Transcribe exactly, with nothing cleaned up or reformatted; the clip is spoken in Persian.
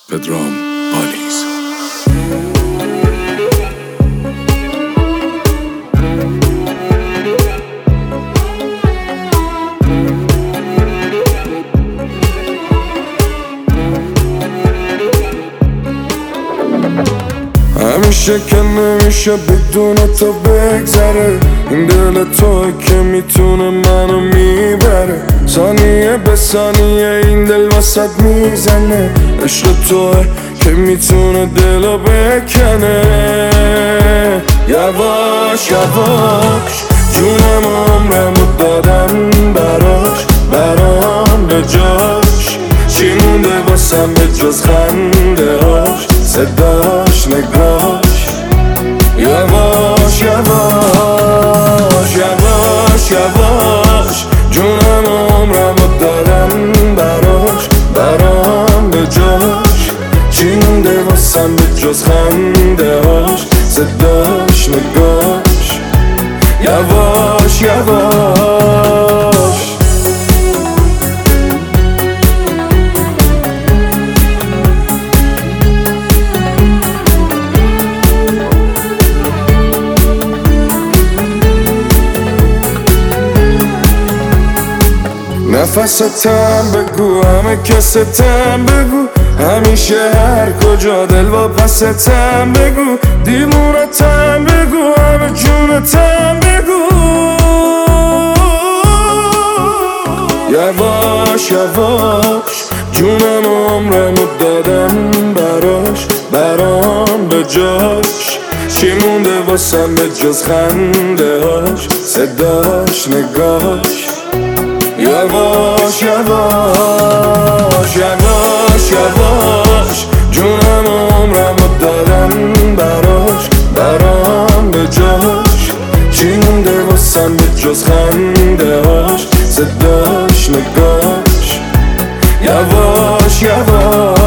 پدرام پالیز. همیشه که نمیشه بدون تو بگذره، این دل توی که میتونه منو میبره. ثانیه به ثانیه این دل واسد میزنه، عشق توی که میتونه دلو بکنه. یواش یواش جونم عمرمو دادم براش، برام به جاش چی مونده واسم به جز خنده هاش، صداش، نگاش. یواش یواش یواش یواش جونم عمرمو دادم براش، برام به جاش چی مونده واسم به جز خنده هاش، صداش، نگاش. یواش یواش نفستم بگو، همه کستم بگو، همیشه هر کجا دل و پستم بگو، دیوونتم بگو، همه جونتم بگو. یواش یواش جونم عمرمو دادم براش، برام به جاش چی مونده واسم به جز خنده هاش، صداش، نگاش. یواش یواش یواش یواش جونم عمرمو دادم براش، برام به جاش چی مونده واسم به جز خنده هاش، صداش، نگاش. یواش یواش